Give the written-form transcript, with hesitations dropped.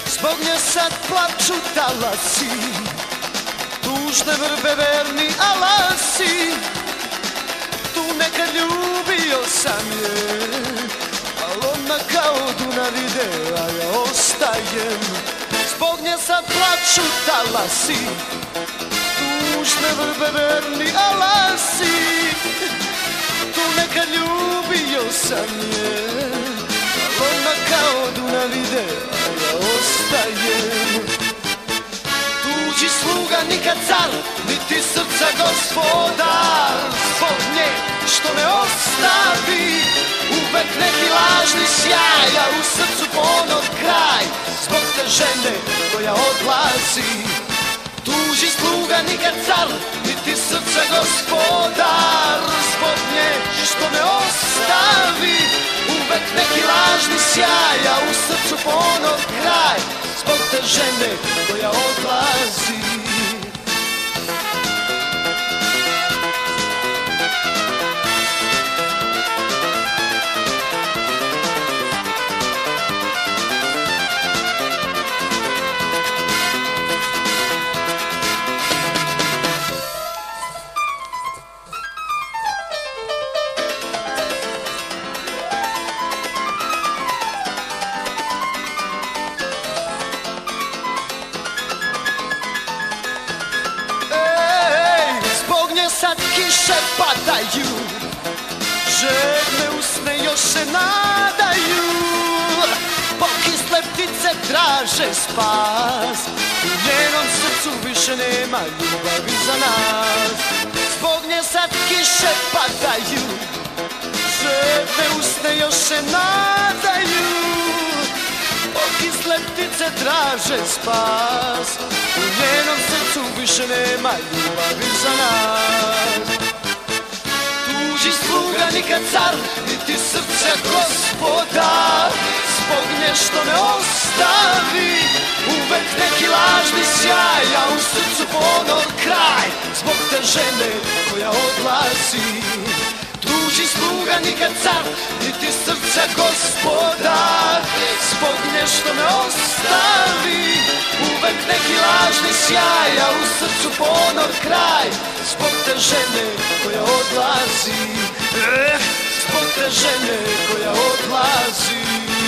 Zbog nje sad plaču talasi, tužne vrbe verni alasi. Tu nekad ljubio sam je, al ona kao Dunav ide, a ja ostajem. Zbog nje sad plaču talasi, tužne vrbe verni alasi. Tu nekad ljubio sam je, al ona kao Dunav ide, a ja ostajem. Tuđi sluga nikad car, niti srca gospodar. Zbog nje što me ostavi, uvek neki lažni sjaj, a u srcu ponor kraj. Zbog te žene koja odlazi. Tuži sluga nikad car, niti srca gospodar. Zbog nje što me ostavi, uvek neki lažni sjaj, a u srcu ponor kraj. Zbog te žene koja odlazi. Sad kiše padaju, žedne usne još se nadaju. Pokisle ptice traže spas, u njenom srcu više nema ljubavi za nas. Zbog nje sad kiše padaju, žedne usne još se nadaju. Pokisle ptice traže spas, u njenom srcu više nema ljubavi za nas. Tuži sluga nikad car, niti srce gospodar. Zbog nje što me ostavi, uvek neki lažni sjaj, a u srcu ponor kraj. Zbog te žene koja odlazi. Tuži sluga nikad car, niti srce gospodar. Zbog nje što me ostavi, uvek neki lažni sjaj, a u srcu ponor kraj. Zbog te žene koja odlazi. Zbog te žene koja odlazi.